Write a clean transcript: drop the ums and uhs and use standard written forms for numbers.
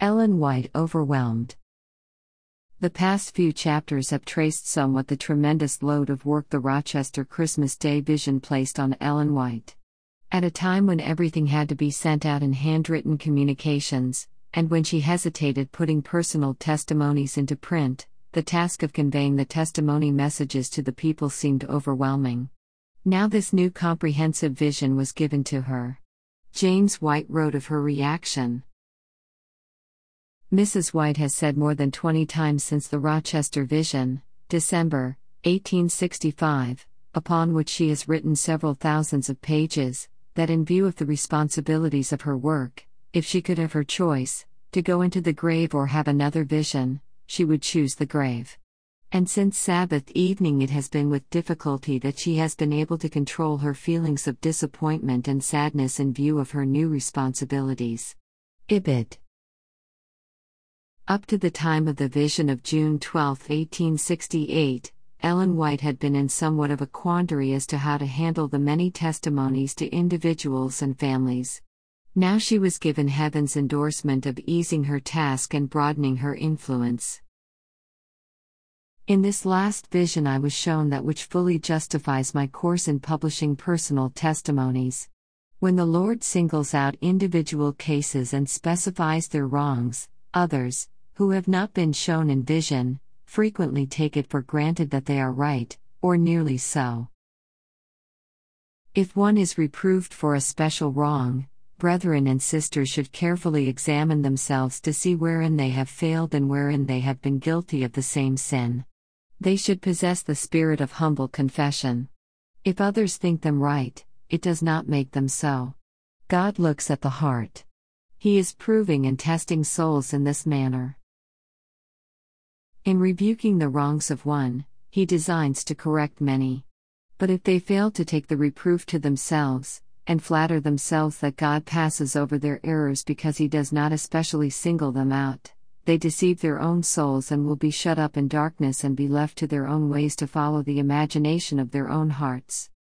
Ellen White overwhelmed. The past few chapters have traced somewhat the tremendous load of work the Rochester Christmas Day vision placed on Ellen White. At a time when everything had to be sent out in handwritten communications, and when she hesitated putting personal testimonies into print, the task of conveying the testimony messages to the people seemed overwhelming. Now this new comprehensive vision was given to her. James White wrote of her reaction. Mrs. White has said more than 20 times since the Rochester Vision, December, 1865, upon which she has written several thousands of pages, that in view of the responsibilities of her work, if she could have her choice, to go into the grave or have another vision, she would choose the grave. And since Sabbath evening it has been with difficulty that she has been able to control her feelings of disappointment and sadness in view of her new responsibilities. Ibid. Up to the time of the vision of June 12, 1868, Ellen White had been in somewhat of a quandary as to how to handle the many testimonies to individuals and families. Now she was given heaven's endorsement of easing her task and broadening her influence. In this last vision I was shown that which fully justifies my course in publishing personal testimonies. When the Lord singles out individual cases and specifies their wrongs, others, who have not been shown in vision, frequently take it for granted that they are right, or nearly so. If one is reproved for a special wrong, brethren and sisters should carefully examine themselves to see wherein they have failed and wherein they have been guilty of the same sin. They should possess the spirit of humble confession. If others think them right, it does not make them so. God looks at the heart. He is proving and testing souls in this manner. In rebuking the wrongs of one, He designs to correct many. But if they fail to take the reproof to themselves, and flatter themselves that God passes over their errors because He does not especially single them out, they deceive their own souls and will be shut up in darkness and be left to their own ways to follow the imagination of their own hearts.